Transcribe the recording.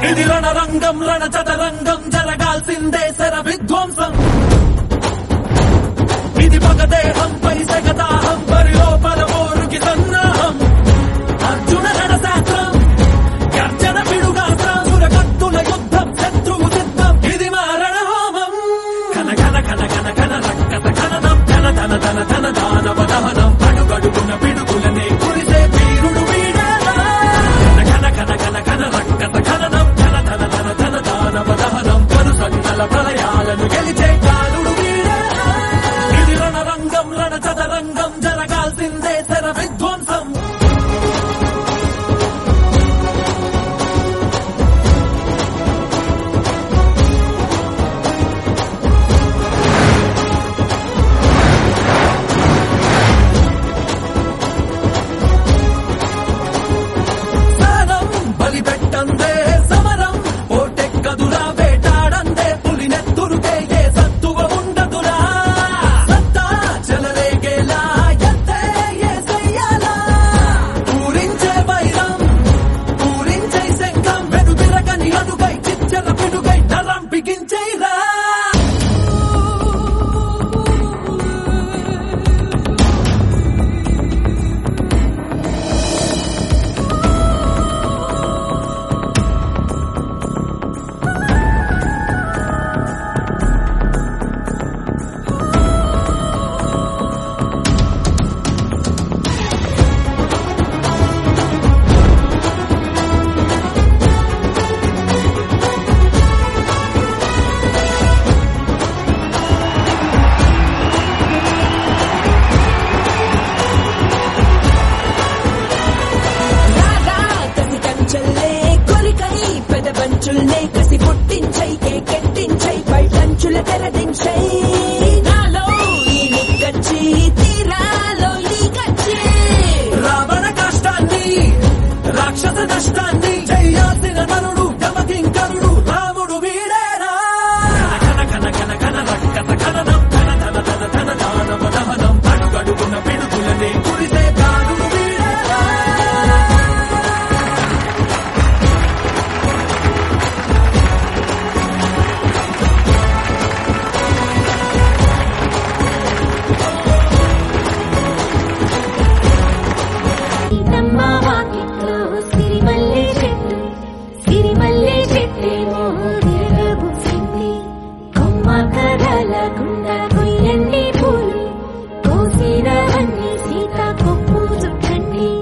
ఇది రణరంగం రణచదరంగం జరగాల్సిందే శర విధ్వంసం ఇది మగదేహంపై సగదాహం పరిలోపల మోరుకి సన్నాహం అర్జున రణశాస్త్రం గర్జన పిడుగాత్రం సురకత్తుల యుద్ధం శత్రువు సిద్ధం ఇది మా రణహోమం ఘన ఘన ఘన ఘన ఘన రక్కత ఘననం ధన ధన ధన ధన దానవ దహనం అడుగడుగున పిడుగులనే కురిసే వీరుడు వీడేలా ఘన ఘన ఘన ఘన రక్కత ఘననం ధన ధన ధన ధన దానవ దహనం కరుసన్నల ప్రళయాలను గెలిచే కాలుడు వీడేలా ఇది రణరంగం రణచదరంగం జరగాల్సిందే శర విధ్వంసం బలిపెట్టందే సమరం ఓటెక్కదురా వేటాడందే పులినెత్తురుకే ఏ సత్తువ ఉండదురా సత్తా చెలరేగేలా ఎత్తే ఏ సయ్యాలా పూరించే వైరం పూరించే శంఖం వెనుదిరగని అడుగై చిచ్చల పిడుగై నరం బిగించేరా పెదబంచుల్నే కసి పుట్టించై కేకెట్టించై పళ్ళంచుల తెరదించై నాలో ఈ నిక్కచ్చి తీరాలో ఈ గచ్చి రావణ కష్టాన్ని రాక్షస నష్టాన్ని చేయాల్సిన నరుడు గమకింకరుడు రాముడు వీడేరా ఘన ఘన ఘన ఘన రక్కత ఘననం ధన ధన ధన ధన దానవ దహనం అడుగడుగున పిడుగులనే కురిసే కాలుడు వీడేరా సిరిమల్లె చెట్టేమో తిరగబుసింది కొమ్మ కదలకుండా